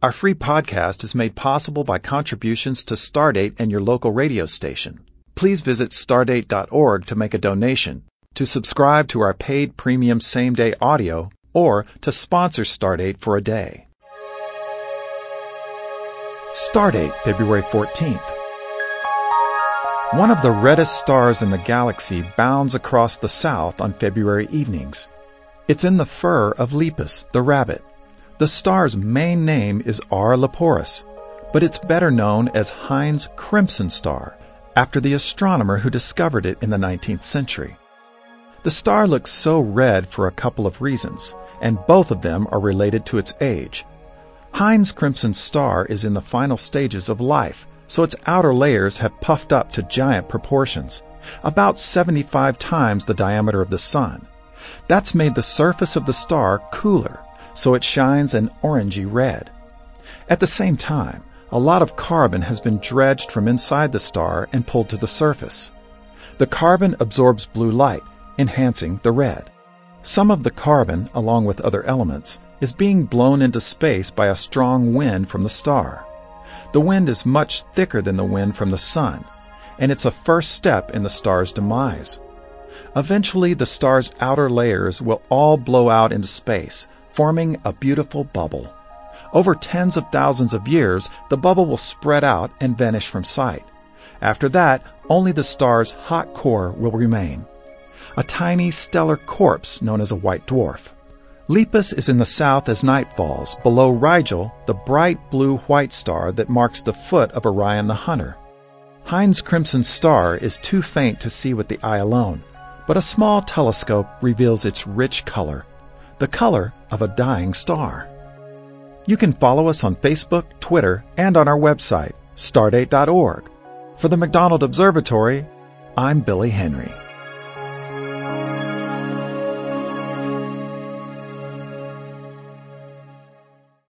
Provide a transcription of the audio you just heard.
Our free podcast is made possible by contributions to Stardate and your local radio station. Please visit stardate.org to make a donation, to subscribe to our paid premium same-day audio, or to sponsor Stardate for a day. Stardate, February 14th. One of the reddest stars in the galaxy bounds across the south on February evenings. It's in the fur of Lepus, the rabbit. The star's main name is R. Leporis, but it's better known as Heinz Crimson Star, after the astronomer who discovered it in the 19th century. The star looks so red for a couple of reasons, and both of them are related to its age. Heinz Crimson Star is in the final stages of life, so its outer layers have puffed up to giant proportions, about 75 times the diameter of the Sun. That's made the surface of the star cooler, so it shines an orangey red. At the same time, a lot of carbon has been dredged from inside the star and pulled to the surface. The carbon absorbs blue light, enhancing the red. Some of the carbon, along with other elements, is being blown into space by a strong wind from the star. The wind is much thicker than the wind from the Sun, and it's a first step in the star's demise. Eventually, the star's outer layers will all blow out into space, forming a beautiful bubble. Over tens of thousands of years, the bubble will spread out and vanish from sight. After that, only the star's hot core will remain, a tiny stellar corpse known as a white dwarf. Lepus is in the south as night falls, below Rigel, the bright blue-white star that marks the foot of Orion the Hunter. Heinz Crimson Star is too faint to see with the eye alone, but a small telescope reveals its rich color, the color of a dying star. You can follow us on Facebook, Twitter, and on our website, stardate.org. For the McDonald Observatory, I'm Billy Henry.